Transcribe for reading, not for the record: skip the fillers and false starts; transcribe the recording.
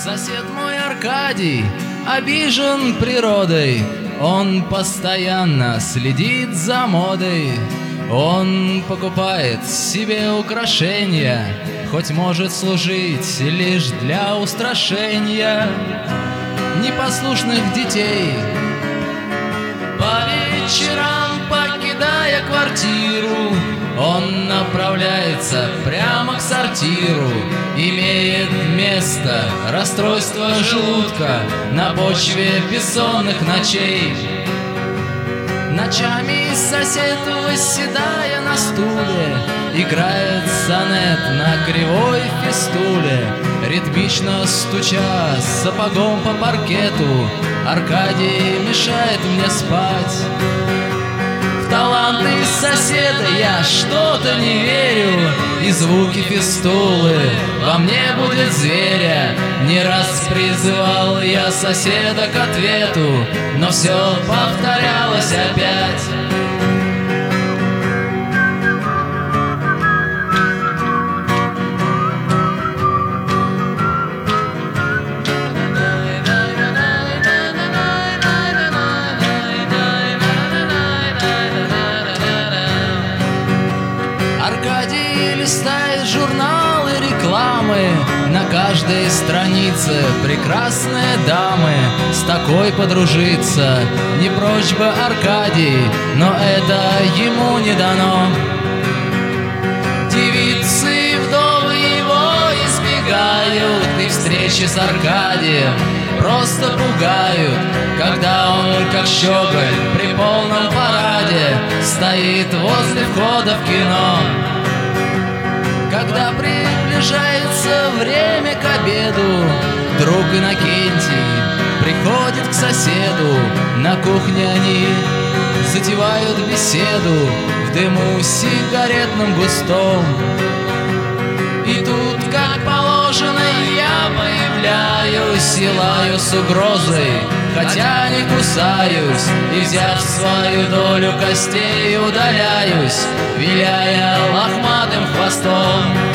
Сосед мой Аркадий обижен природой, он постоянно следит за модой. Он покупает себе украшения, хоть может служить лишь для устрашения непослушных детей. По вечерам, покидая квартиру, он направляется прямо к сортиру. Имеет место расстройство желудка на почве бессонных ночей. Ночами сосед, восседая на стуле, играет сонет на кривой фистуле. Ритмично стуча сапогом по паркету, Аркадий мешает мне спать. В таланты соседа я что-то не верю, и звуки фистулы во мне будет зверя. Не раз призывал я соседа к ответу, но все повторялось опять. Аркадий листает журналы рекламы, на каждой странице прекрасные дамы. С такой подружиться не прочь бы Аркадий, но это ему не дано. Девицы вдовы его избегают, и встречи с Аркадием просто пугают. Когда он, как щеголь, при полном параде стоит возле входа в кино. Когда приближается время к обеду, друг Иннокентий приходит к соседу. На кухне они затевают беседу в дыму сигаретном густом. И тут, как положено, я появляюсь и лаю с угрозой, хотя не кусаюсь, и, взяв свою долю костей, удаляюсь, виляя лохматым хвостом.